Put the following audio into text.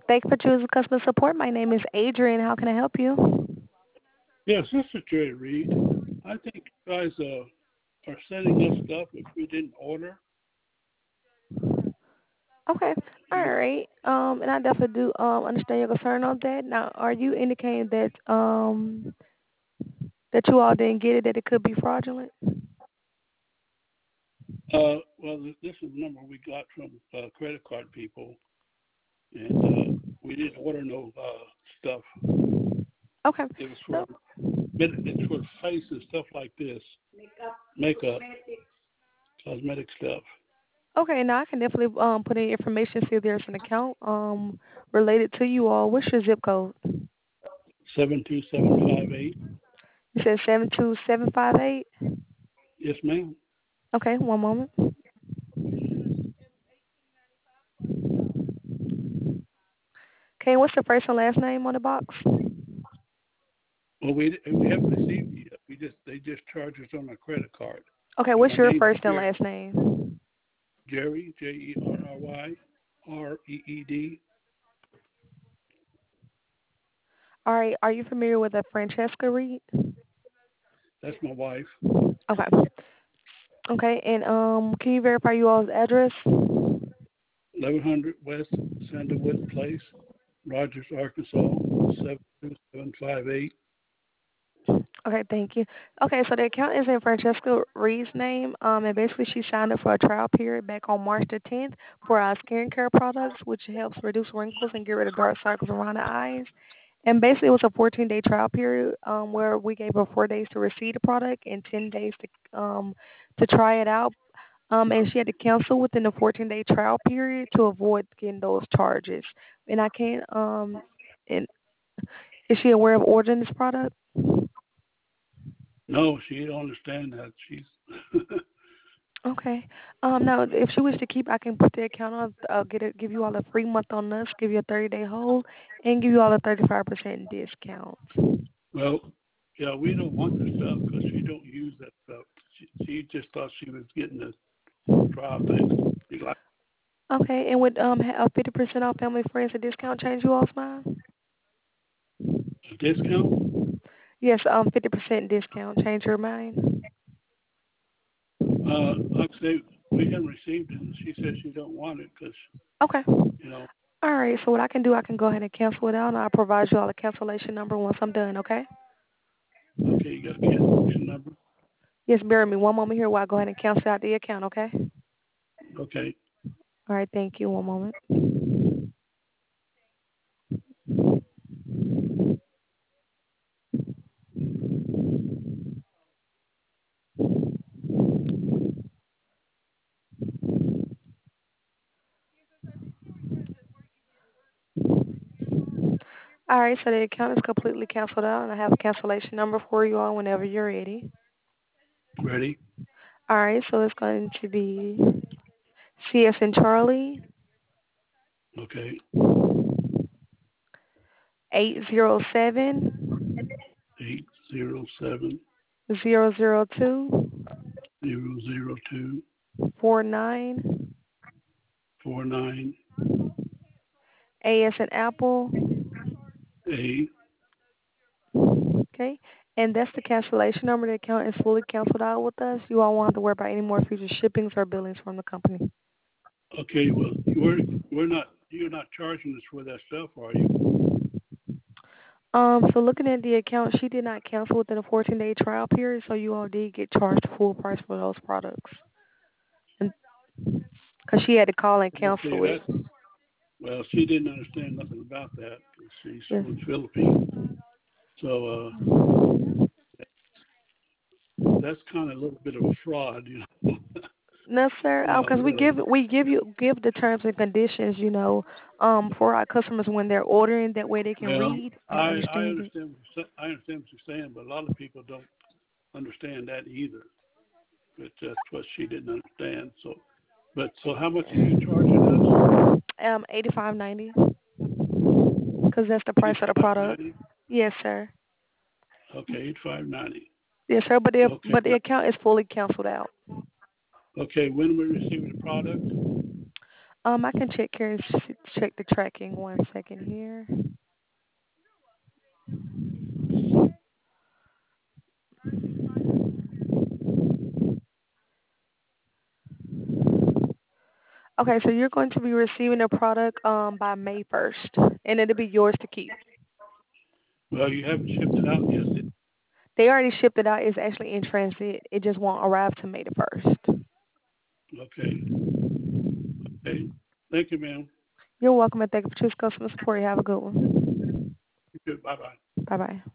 Thank you for choosing customer support. My name is Adrian. How can I help you? Yes, this is Jerry Reed. I think you guys are sending us stuff which we didn't order. Okay. All You, right. And I definitely do understand your concern on that. Now, are you indicating that you all didn't get it, that it could be fraudulent? well, this is the number we got from credit card people, and we didn't order no stuff. Okay. It was So, it's for face and stuff like this, makeup, cosmetic stuff. okay. Now I can definitely put in information, see if there's an account related to you all. What's your zip code? 72758. You said 72758. Yes, ma'am. Okay. One moment. Okay. What's the first and last name on the box? Well, we haven't received it yet. They just charged us on our credit card. Okay. And What's my your name's first and Jerry. last name? Jerry, JerryReed. All right. Are you familiar with a Francesca Reed? That's my wife. Okay. Okay. And can you verify you all's address? 1100 West Sandalwood Place, Rogers, Arkansas, 72758. Okay, thank you. Okay, so the account is in Francesca Reed's name, and basically she signed up for a trial period back on March the 10th for our skincare products, which helps reduce wrinkles and get rid of dark circles around the eyes. And basically, it was a 14-day trial period where we gave her 4 days to receive the product and 10 days to try it out. And she had to cancel within the 14-day trial period to avoid getting those charges. And I can't. And is she aware of ordering this product? No, she don't understand that. She's Okay. Now, if she wishes to keep, I can put the account on. Give you all a free month on us, give you a 30-day hold, and give you all a 35% discount. well, yeah. We don't want the stuff because she don't use that stuff. She just thought she was getting a trial thing. She like Okay, and would a 50% off family friends a discount change you all's mind? a discount. Yes, 50% discount change your mind. Like I say, we haven't received it, and she said she don't want it because Okay. you know. All right. So what I can do, I can go ahead and cancel it out, and I'll provide you all a cancellation number once I'm done. Okay. Okay, you got a cancellation number. Yes, bear with me one moment here while I go ahead and cancel out the account. Okay. Okay. All right. Thank you. One moment. All right, so the account is completely canceled out, and I have a cancellation number for you all whenever you're ready. Ready? All right, so it's going to be CS and Charlie Okay. 807 807 002 002 49 49 A as in Apple. A. Okay, and that's the cancellation number. The account is fully canceled out with us. You all won't have to worry about any more future shippings or billings from the company. Okay, well, we're not. You're not charging us for that stuff, are you? So looking at the account, she did not cancel within a 14-day trial period, so you all did get charged full price for those products. And because she had to call and Well, see, cancel it. that's well, she didn't understand nothing about that. She's Yes. from the Philippines, so that's kind of a little bit of a fraud, you know. No, sir. You know, Because we give the terms and conditions, for our customers when they're ordering. That way they can well, read and I understand it. understand. I understand what you're saying, but a lot of people don't understand that either. But that's what she didn't understand. So how much are you charging us? 85.90. Because that's the price of the product. 85.90. Yes, sir. Okay, 85.90. Yes, sir. But the Okay, but the account is fully canceled out. okay. When we receive the product? I can check here. Check the tracking. 1 second here. Okay, so you're going to be receiving the product by May 1st, and it'll be yours to keep. Well, you haven't shipped it out yet. They already shipped it out. It's actually in transit. It just won't arrive to May 1st. Okay. Okay. Thank you, ma'am. You're welcome, and thank you for choosing customer support. You have a good one. You too. Bye bye. Bye bye.